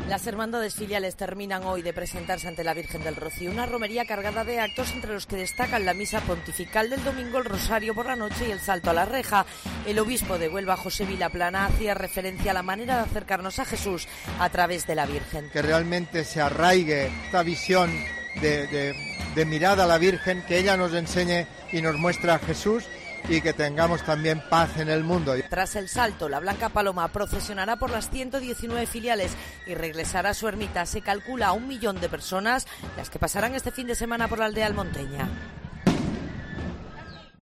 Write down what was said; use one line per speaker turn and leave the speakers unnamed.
Las hermandades filiales terminan hoy de presentarse ante la Virgen del Rocío, una romería cargada de actos entre los que destacan la misa pontifical del domingo, el rosario por la noche y el salto a la reja. El obispo de Huelva, José Vilaplana, hacía referencia a la manera de acercarnos a Jesús a través de la Virgen.
Que realmente se arraigue esta visión de mirada a la Virgen, que ella nos enseñe y nos muestre a Jesús, y que tengamos también paz en el mundo.
Tras el salto, la Blanca Paloma procesionará por las 119 filiales y regresará a su ermita. Se calcula a 1 millón de personas las que pasarán este fin de semana por la aldea almonteña.